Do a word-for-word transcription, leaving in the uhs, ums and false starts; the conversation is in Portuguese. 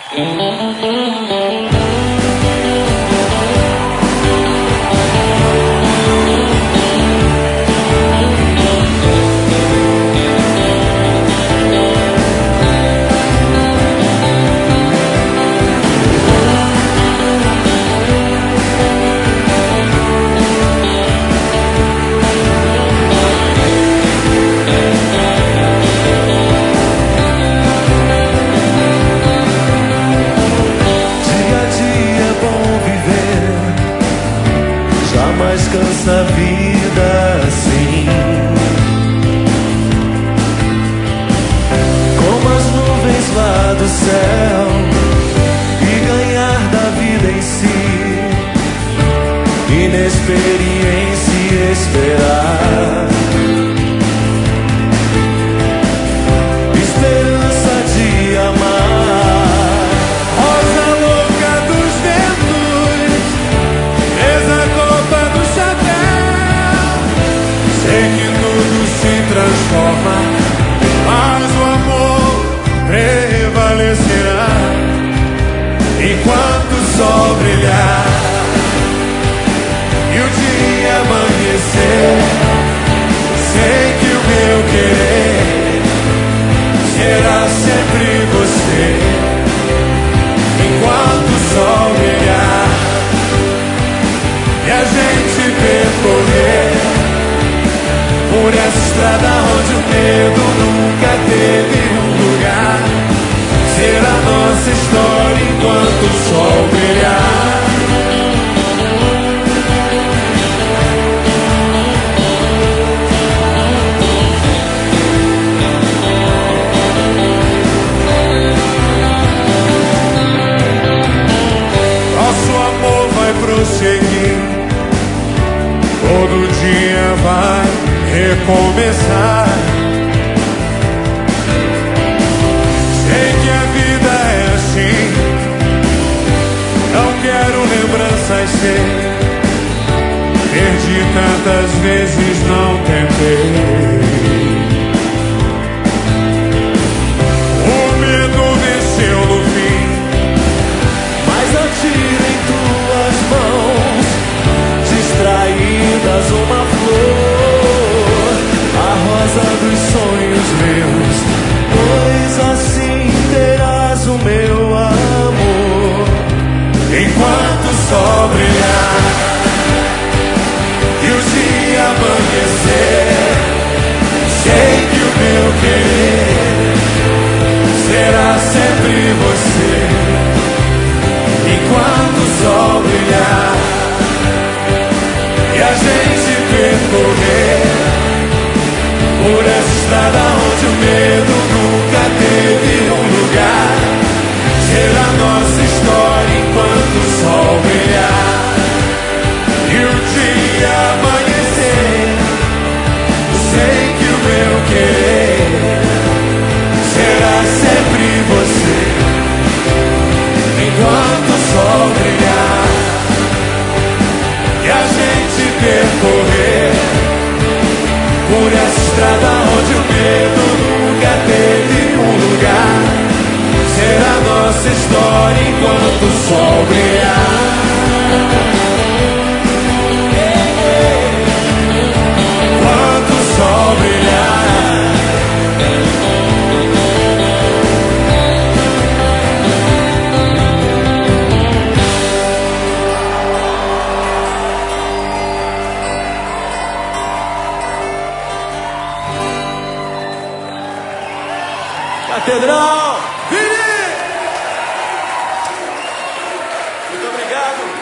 Jamais cansa a vida assim, como as nuvens lá do céu, e ganhar da vida em si, inexperiência e esperar, esperança de amar, rosa louca dos ventos, essa copa do chapéu. Sei que tudo se transforma, mas o amor prevalecerá enquanto o sol brilhar e o dia amanhecer. Sei que o meu querer será sempre você enquanto o sol brilhar e a gente percorrer por essa estrada onde o medo nunca teve um lugar. Será nossa história enquanto o sol brilhar. Nosso amor vai prosseguir, todo dia vai recomeçar. Sei que a vida é assim, não quero lembranças sem. Perdi tantas vezes, não tentei. O medo venceu no fim, mas atira em tuas mãos distraídas uma flor, a rosa dos sonhos meus, pois assim terás o meu amor enquanto o sol brilhar e o dia amanhecer. Sei que o meu querer será sempre você enquanto o sol brilhar e a gente percorrer por essa estrada onde o medo nunca teve um lugar. Será nossa história enquanto o sol brilhar e o dia amanhecer. Sei que o meu querer será sempre você enquanto o sol brilhar e a gente percorrer por essa estrada onde o medo nunca teve um lugar. Será nossa história enquanto o sol brilhar. Enquanto o sol brilhar. Catedral! Vini! Muito obrigado.